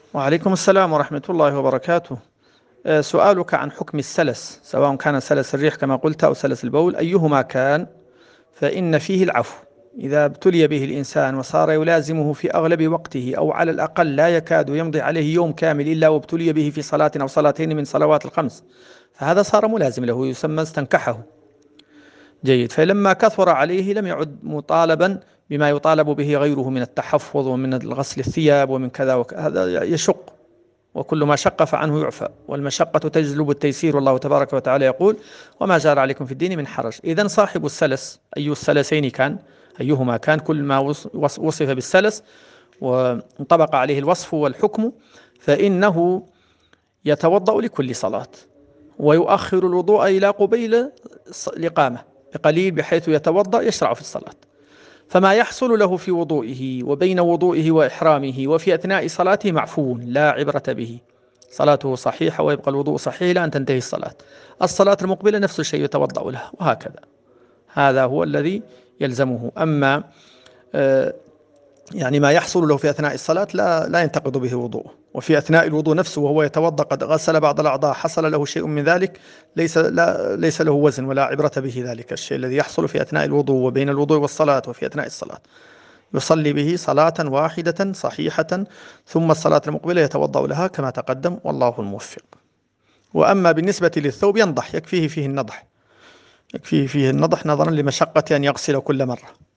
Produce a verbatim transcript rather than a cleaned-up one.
وعليكم السلام ورحمة الله وبركاته. آه، سؤالك عن حكم السلس، سواء كان سلس الريح كما قلت أو سلس البول، أيهما كان فإن فيه العفو. إذا ابتلي به الإنسان وصار يلازمه في أغلب وقته، أو على الأقل لا يكاد يمضي عليه يوم كامل إلا وابتلي به في صلاة أو صلاتين من صلوات الخمس، فهذا صار ملازم له، يسمى استنكحه. جيد. فلما كثر عليه لم يعد مطالبا بما يطالب به غيره من التحفظ ومن غسل الثياب ومن كذا وكذا، هذا يشق، وكل ما شق فعنه يعفى، والمشقة تجلب التيسير، والله تبارك وتعالى يقول: وما جعل عليكم في الدين من حرج. إذن صاحب السلس أي السلسين كان، أيهما كان، كل ما وصف بالسلس وانطبق عليه الوصف والحكم، فإنه يتوضأ لكل صلاة، ويؤخر الوضوء إلى قبيل الإقامة بقليل، بحيث يتوضأ يشرع في الصلاة. فما يحصل له في وضوئه وبين وضوئه وإحرامه وفي أثناء صلاته معفو لا عبرة به، صلاته صحيحة ويبقى الوضوء صحيح إلى أن تنتهي الصلاة. الصلاة المقبلة نفس الشيء يتوضأ لها، وهكذا. هذا هو الذي يلزمه. أما آه يعني ما يحصل له في أثناء الصلاة لا لا ينتقض به وضوءه، وفي أثناء الوضوء نفسه وهو يتوضأ قد غسل بعض الأعضاء حصل له شيء من ذلك، ليس لا ليس له وزن ولا عبرة به، ذلك الشيء الذي يحصل في أثناء الوضوء وبين الوضوء والصلاة وفي أثناء الصلاة، يصلي به صلاة واحدة صحيحة، ثم الصلاة المقبلة يتوضأ لها كما تقدم، والله الموفق. وأما بالنسبة للثوب ينضح، يكفيه فيه النضح، يكفيه فيه النضح نظرا لمشقة أن يغسل كل مرة.